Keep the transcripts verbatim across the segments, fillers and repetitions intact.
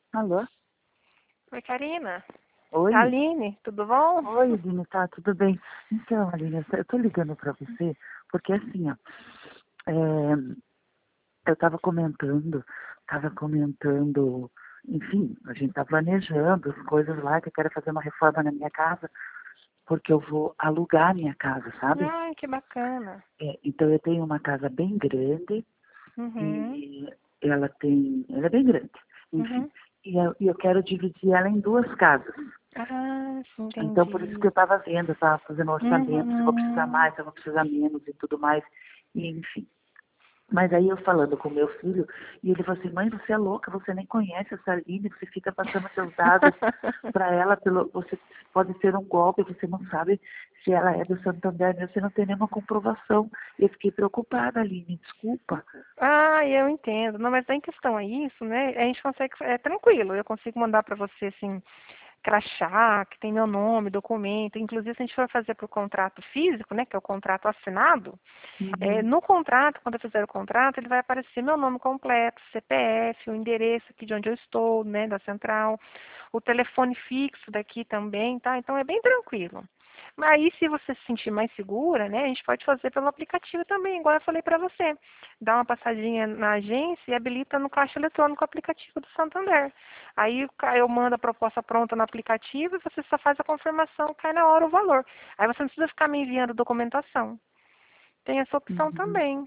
Alô? Oi, Karina. Oi? Aline, tudo bom? Oi, Dini, tá, tudo bem? Então, Aline, eu tô ligando pra você, porque assim, ó, é, eu tava comentando, tava comentando, enfim, a gente tá planejando as coisas lá, que eu quero fazer uma reforma na minha casa, porque eu vou alugar a minha casa, sabe? Ai, que bacana. É, então eu tenho uma casa bem grande Uhum, e ela tem, ela é bem grande, enfim, uhum. e eu, e eu quero dividir ela em duas casas. Ah, sim, Então, por isso que eu entendi. estava vendo, eu estava fazendo orçamento, se eu vou precisar Uhum. mais, se eu vou precisar menos e tudo mais, e, enfim. Mas aí eu falando com meu filho, e ele falou assim, mãe, você é louca, você nem conhece essa Aline, você fica passando seus dados para ela, pelo, você pode ser um golpe, você não sabe se ela é do Santander, mesmo, você não tem nenhuma comprovação. Eu fiquei preocupada, Aline, desculpa. Ah, eu entendo. Não, mas em questão a isso, né? A gente consegue, é tranquilo. Eu consigo mandar para você, assim, crachá, que tem meu nome, documento. Inclusive, se a gente for fazer por contrato físico, né, que é o contrato assinado, é, Uhum, no contrato, quando eu fizer o contrato, ele vai aparecer meu nome completo, C P F, o endereço aqui de onde eu estou, né, da central, o telefone fixo daqui também, tá? Então é bem tranquilo. Mas aí, se você se sentir mais segura, né, a gente pode fazer pelo aplicativo também, igual eu falei para você. Dá uma passadinha na agência e habilita no caixa eletrônico o aplicativo do Santander. Aí eu mando a proposta pronta no aplicativo e você só faz a confirmação, cai na hora o valor. Aí você não precisa ficar me enviando documentação. Tem essa opção uhum, também.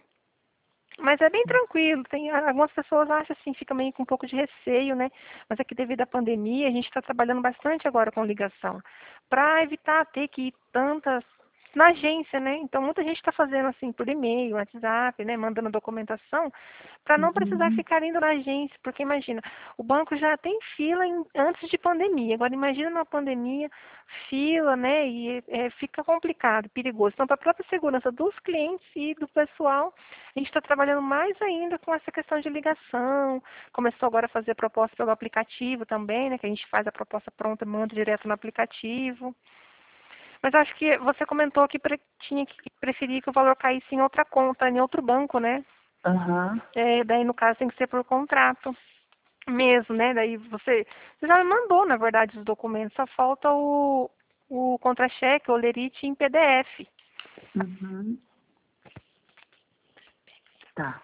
Mas é bem tranquilo. Tem algumas pessoas acham assim, fica meio com um pouco de receio, né? Mas é que devido à pandemia, a gente está trabalhando bastante agora com ligação, para evitar ter que ir tantas na agência, né? Então muita gente está fazendo assim por e-mail, WhatsApp, né? Mandando documentação para não precisar uhum. ficar indo na agência, porque imagina, o banco já tem fila em- antes de pandemia. Agora imagina na pandemia fila, né? E é, fica complicado, perigoso. Então para a própria segurança dos clientes e do pessoal a gente está trabalhando mais ainda com essa questão de ligação. Começou agora a fazer proposta pelo aplicativo também, né? Que a gente faz a proposta pronta e manda direto no aplicativo. Mas acho que você comentou que pre- tinha que preferir que o valor caísse em outra conta, em outro banco, né? Aham. É, daí, no caso, tem que ser por contrato mesmo, né? Daí você, você já me mandou, na verdade, os documentos. Só falta o, o contra-cheque, o lerite em P D F. Uhum. Tá.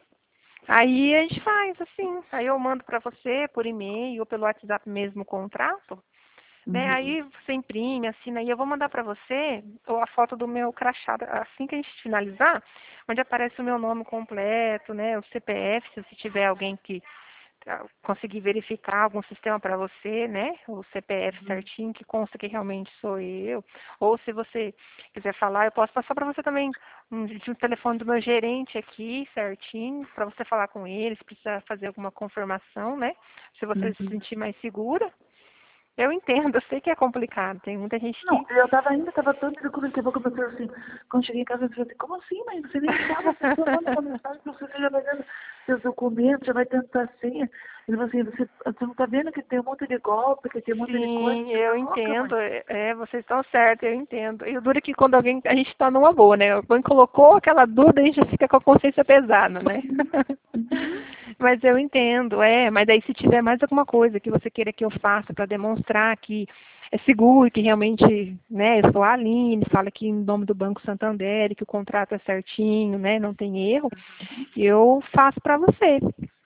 Aí a gente faz assim. Aí eu mando para você por e-mail ou pelo WhatsApp mesmo o contrato. Né? Uhum. Aí você imprime, assina aí. Eu vou mandar para você a foto do meu crachá assim que a gente finalizar, onde aparece o meu nome completo, né? O C P F, se você tiver alguém que ah, conseguir verificar algum sistema para você, né? O C P F Uhum. certinho, que consta que realmente sou eu. Ou se você quiser falar, eu posso passar para você também um, de um telefone do meu gerente aqui, certinho, para você falar com ele, se precisar fazer alguma confirmação, né? Se você se Uhum. sentir mais segura. Eu entendo, eu sei que é complicado. Tem muita gente Não, que. eu tava ainda, tava tão tranquila que a pouco eu pensei assim, quando cheguei em casa eu falei assim, como assim, mãe? Você nem sabe, a pessoa manda uma mensagem pra você, você já vai dando seus documentos, já vai tentar a senha. Ele falou assim, você, você não tá vendo que tem um monte de golpe, que tem um monte de coisa, Sim, você tá eu louca, mãe? entendo. É, é, vocês estão certos, eu entendo. E o duro é que quando alguém. A gente está numa boa, né? Quando colocou aquela dúvida, a gente já fica com a consciência pesada, né? Uhum. Mas eu entendo, é. Mas aí se tiver mais alguma coisa que você queira que eu faça para demonstrar que é seguro, que realmente, né, eu sou a Aline, fala aqui em nome do Banco Santander, que o contrato é certinho, né, não tem erro, eu faço para você.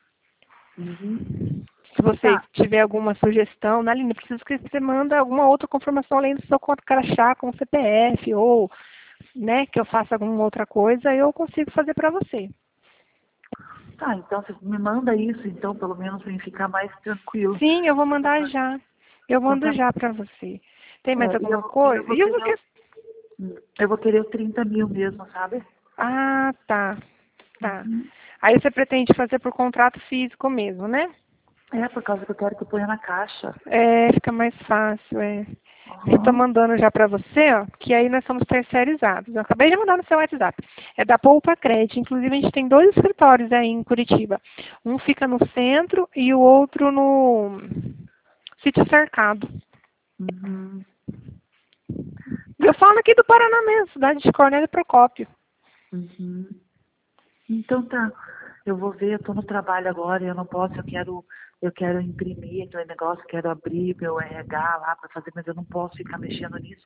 Uhum. Se você Tá. tiver alguma sugestão, na linha, preciso que você manda alguma outra confirmação além do seu conta crachá com o C P F ou, né, que eu faça alguma outra coisa, eu consigo fazer para você. Tá, então você me manda isso, então, pelo menos pra mim ficar mais tranquilo. Sim, eu vou Porque eu mandar tô- já. Eu Então mando tá já bom. para você. Tem mais É, e eu, alguma vou- e eu coisa? vou E o querer que... os, eu vou querer os trinta mil mesmo, sabe? Ah, tá. Tá. Uhum. Aí você pretende fazer por contrato físico mesmo, né? É, por causa que eu quero que eu ponha na caixa. É, fica mais fácil, é. Eu estou Aham. mandando já para você, ó, que aí nós somos terceirizados. Eu acabei de mandar no seu WhatsApp. É da Poupa Cred. Inclusive, a gente tem dois escritórios aí em Curitiba. Um fica no centro e o outro no Sítio Cercado. Uhum. E eu falo aqui do Paraná mesmo, cidade de Cornélio Procópio. Uhum. Então tá. Eu vou ver, eu estou no trabalho agora, eu não posso, eu quero, eu quero imprimir aquele negócio, quero abrir meu R H lá para fazer, mas eu não posso ficar mexendo nisso.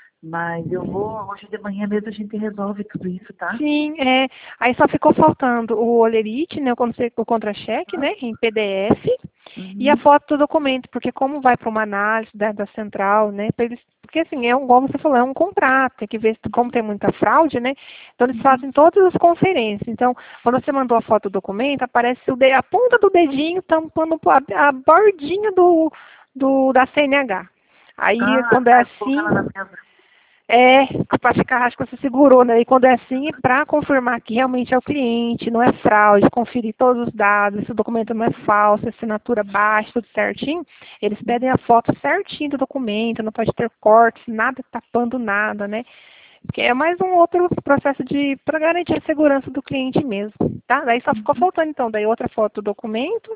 Mas eu vou, hoje de manhã mesmo a gente resolve tudo isso, tá? Sim, é, aí só ficou faltando o Olerite, né, o contra- o contra-cheque, né, em P D F, e a Uhum. foto do documento, porque como vai para uma análise da, da central, né, pra eles, porque assim, é um, como você falou, é um contrato, tem que ver se- como tem muita fraude, né, então eles fazem todas as conferências. Então, quando você mandou a foto do documento, aparece o de- a ponta do dedinho tampando a, a bordinha do, do, da C N H. Aí, Ah, quando é tá, eu vou colocar assim, lá na mesa. é, para ficar, acho que você segurou, né? E quando é assim, para confirmar que realmente é o cliente, não é fraude, conferir todos os dados, se o documento não é falso, a assinatura baixa, tudo certinho, eles pedem a foto certinho do documento, não pode ter cortes, nada tapando nada, né? Porque é mais um outro processo de para garantir a segurança do cliente mesmo, tá? Daí só ficou faltando então, daí outra foto do documento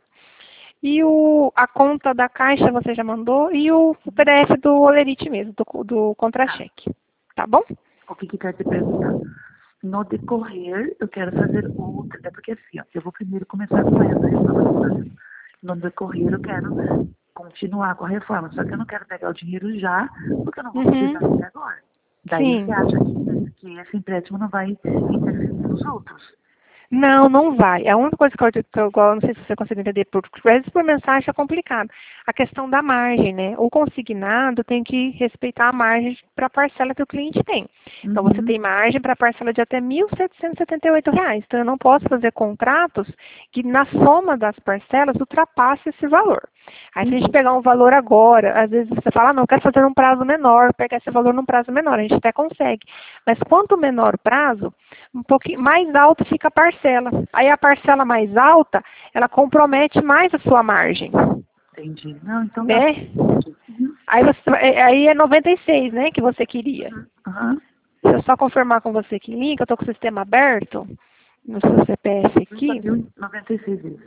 e o, a conta da caixa você já mandou e o, o P D F do Olerite mesmo, do, do Tá. contra-cheque. Tá bom? O que que quer te perguntar? No decorrer, eu quero fazer outra. É porque assim, ó, eu vou primeiro começar com essa reforma que eu tô fazendo. No decorrer, eu quero continuar com a reforma. Só que eu não quero pegar o dinheiro já, porque eu não vou precisar dele Uhum. agora. Daí Sim. você acha que, que esse empréstimo não vai interferir nos outros? Não, não vai. A única coisa que eu, que eu não sei se você consegue entender, por crédito por mensagem é complicado. A questão da margem, né? O consignado tem que respeitar a margem para a parcela que o cliente tem. Então, você Uhum. tem margem para a parcela de até mil setecentos e setenta e oito reais. Então, eu não posso fazer contratos que na soma das parcelas ultrapasse esse valor. Aí, se a gente Entendi. pegar um valor agora, às vezes você fala, ah, não, eu quero fazer num prazo menor, pegar esse valor num prazo menor. A gente até consegue. Mas quanto menor o prazo, um pouquinho mais alto fica a parcela. Aí a parcela mais alta, ela compromete mais a sua margem, Entendi. Não, então tá bom. né? Entendi. Uhum. Aí, você, aí é noventa e seis, né, que você queria. Aham. Deixa eu só confirmar com você aqui, link, eu estou com o sistema aberto no seu C P F trinta aqui. mil e noventa e seis vezes.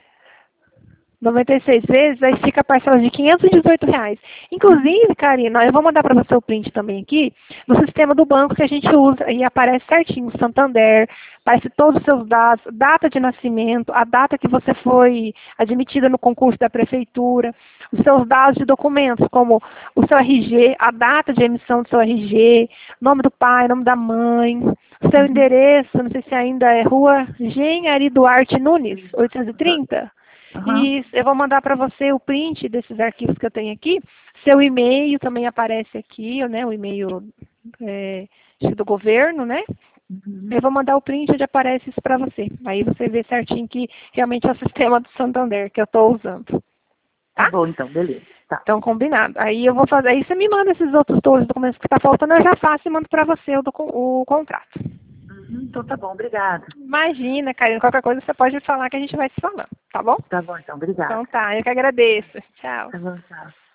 noventa e seis vezes, aí fica a parcela de quinhentos e dezoito reais. Uhum. Inclusive, Karina, eu vou mandar para você o print também aqui, no sistema do banco que a gente usa, e aparece certinho, Santander, aparece todos os seus dados, data de nascimento, a data que você foi admitida no concurso da prefeitura, os seus dados de documentos, como o seu R G, a data de emissão do seu R G, nome do pai, nome da mãe, o seu Uhum. endereço, não sei se ainda é Rua Engenharia Duarte Nunes, Isso. oitocentos e Aham. trinta. Aham. E eu vou mandar para você o print desses arquivos que eu tenho aqui. Seu e-mail também aparece aqui, né? O e-mail é, do governo, né? Uhum. Eu vou mandar o print onde aparece isso para você. Aí você vê certinho que realmente é o sistema do Santander que eu estou usando. Tá Tá? bom, então, beleza. Tá. Então, combinado. Aí eu vou fazer. Aí você me manda esses outros dois documentos que está faltando, eu já faço e mando para você o, docu- o contrato. Uhum. Então tá bom, obrigada. Imagina, Karina, qualquer coisa você pode falar que a gente vai se falando, tá bom? Tá bom, então, obrigada. Então tá, eu que agradeço. Tchau. Tá bom, tchau.